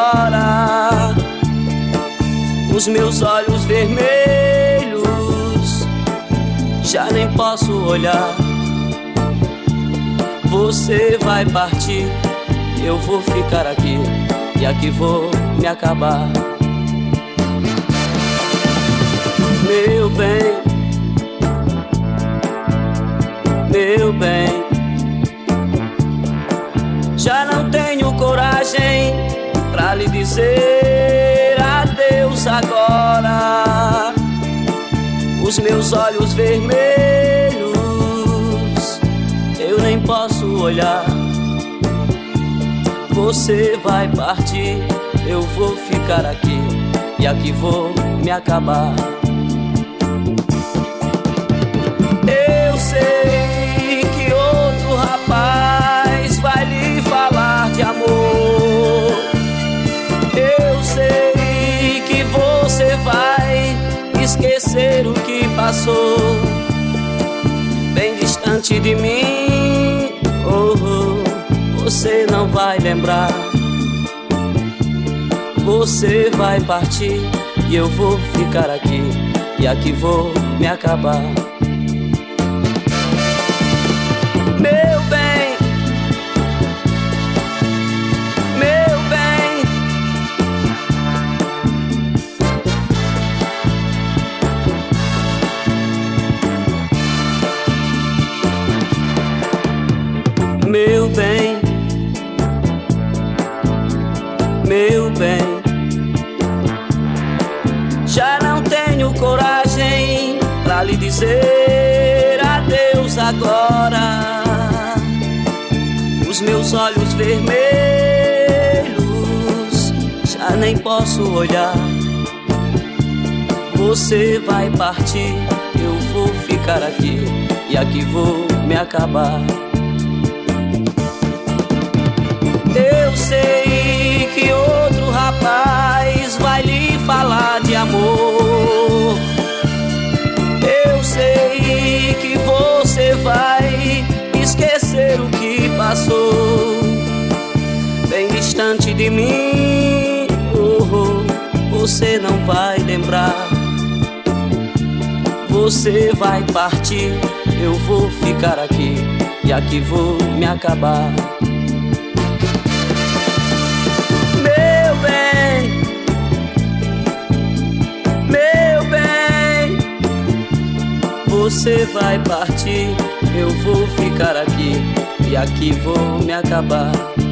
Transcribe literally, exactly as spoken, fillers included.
agora. Os meus olhos vermelhos já nem posso olhar. Você vai partir, eu vou ficar aqui, e aqui vou me acabar. Meu bem, meu bem, já não tenho coragem pra lhe dizer adeus agora. Os meus olhos vermelhos eu nem posso olhar. Você vai partir, eu vou ficar aqui, e aqui vou me acabar. Eu sei que outro rapaz vai lhe falar de amor. Eu sei que você vai esquecer o que passou, bem distante de mim. Oh, oh, você não vai lembrar. Você vai partir e eu vou ficar aqui, e aqui vou me acabar. Meu bem, meu bem, meu bem, meu bem, já não tenho coragem pra lhe dizer adeus agora. Os meus olhos vermelhos já nem posso olhar. Você vai partir, eu vou ficar aqui, e aqui vou me acabar. Eu sei que outro rapaz vai lhe falar de amor. Eu sei que você vai esquecer o que passou, bem distante de mim. Oh, oh, você não vai lembrar. Você vai partir, eu vou ficar aqui, e aqui vou me acabar. Meu bem, meu bem, você vai partir, eu vou ficar aqui, e aqui vou me acabar.